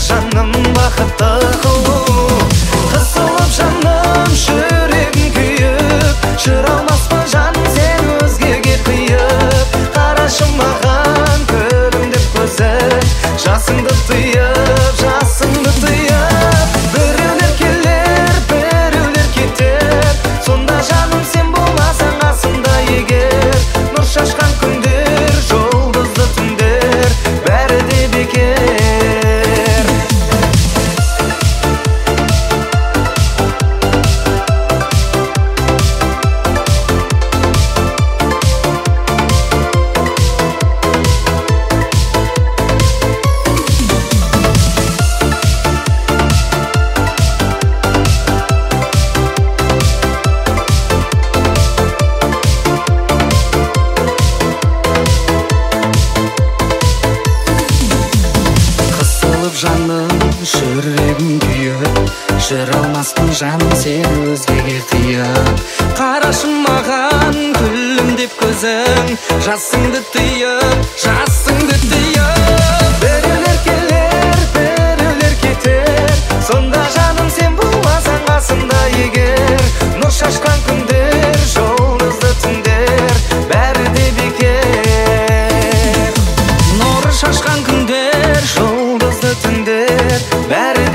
жаным бақытты қылу. Қысылып жаным жүрегім күйіп, жүре алмаспын жаным сен өзгеге қиып. Қарашы маған күлімдеп көзің, жасыңды тыйып, жасыңды тыйып. Біреулер келер, біреулер кетер, сонда жаным сен болмасаң қасымда егер. Нұр шашқан күндер, жұлдызды түндер, бәрі де бекер. Жаным жүрегім күйіп, жүре алмаспын жаным сен өзгеге қиып. Қарашы маған күлімдеп көзің, жасыңды тыйып, жасыңды тыйып. Біреулер келер, біреулер кетер, сонда жаным сен болмасаң қасымда егер. Нұр шашқан күндер, жұлдызды түндер, бәрі де бекер. Нұр шашқан күндер, жұлдызды түндер, бәрі